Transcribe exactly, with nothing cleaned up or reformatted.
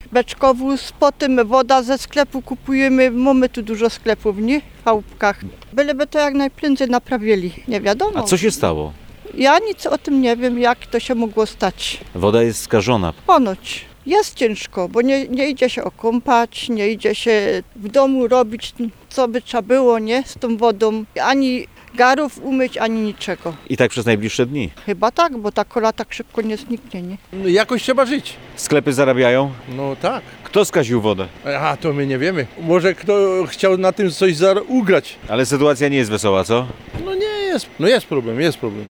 beczkowóz, potem woda ze sklepu kupujemy, mamy tu dużo sklepów, nie? W chałupkach. Byleby to jak najprędzej naprawili, nie wiadomo. A co się stało? Ja nic o tym nie wiem, jak to się mogło stać. Woda jest skażona. Ponoć. Jest ciężko, bo nie, nie idzie się okąpać, nie idzie się w domu robić, co by trzeba było, nie? Z tą wodą. Ani garów umyć, ani niczego. I tak przez najbliższe dni. Chyba tak, bo ta kola tak szybko nie zniknie, nie? No, jakoś trzeba żyć. Sklepy zarabiają? No tak. Kto skaził wodę? A to my nie wiemy. Może kto chciał na tym coś ugrać. Ale sytuacja nie jest wesoła, co? No nie jest. No jest problem, jest problem.